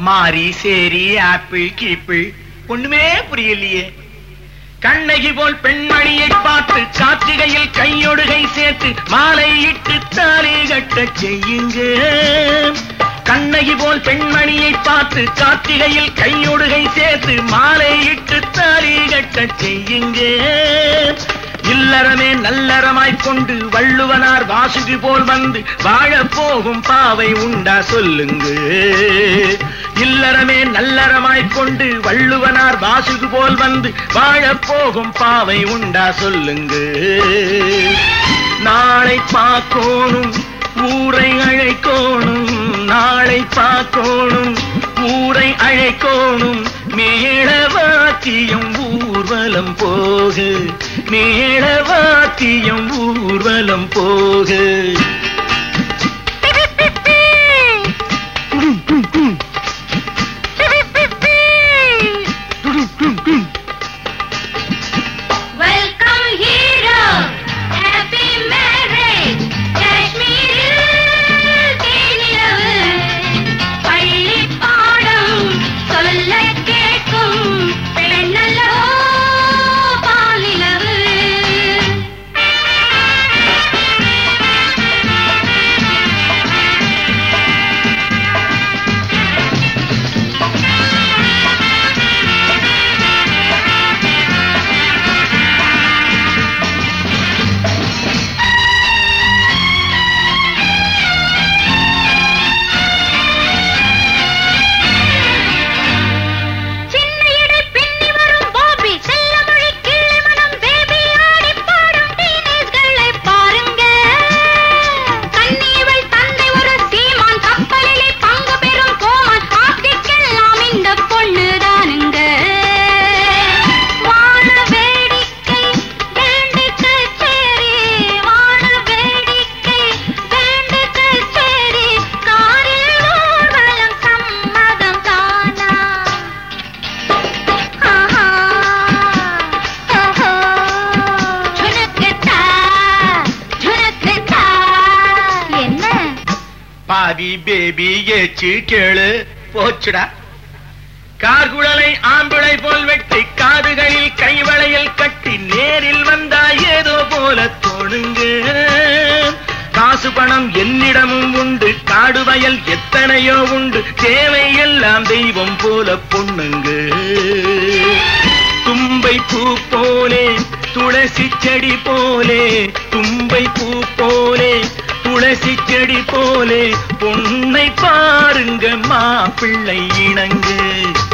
மாரி சேரி ஆப்பிள் கீப்பிள் ஒண்ணுமே புரியலையே. கண்ணகி போல் பெண்மணியை பார்த்து கார்த்திகையில் கையொடுகை சேர்த்து மாலை இட்டு தாலி கட்ட செய்யுங்க. கண்ணகி போல் பெண்மணியை பார்த்து கார்த்திகையில் கையொடுகை சேர்த்து மாலை இட்டு தாலி கட்ட செய்யுங்க. இல்லறமே நல்லறமாய்க் கொண்டு வள்ளுவனார் வாசுகி போல் வந்து வாழப் போகும் பாவை உண்டா சொல்லுங்க. இல்லறமே நல்லறமாய்க் கொண்டு வள்ளுவனார் வாசுகி போல் வந்து வாழப் போகும் பாவை உண்டா சொல்லுங்க. நாளை பார்க்கோணும் ஊரை அழைக்கோணும், நாளை பார்க்கோணும் ஊரை அழைக்கோணும். மேளவாத்தியம் ஊர்வலம் போக, மேளவாத்தியம் ஊர்வலம் போக. பாவி பேபி ஏச்சு கேளு போச்சுடா. கார்குழலை ஆம்பிளை போல் வெட்டி காதுகளில் கைவளையில் கட்டி நேரில் வந்தா ஏதோ போல தோணுங்க. காசு பணம் என்னிடமும் உண்டு, காடு வயல் எத்தனையோ உண்டு, தேவை எல்லாம் தெய்வம் போல பொண்ணுங்க. தும்பை பூ போலே துளசி செடி போலே, தும்பை பூ போலே துளசி செடி போலே பொன்னை பாருங்க மாப்பிள்ளை இணங்கு.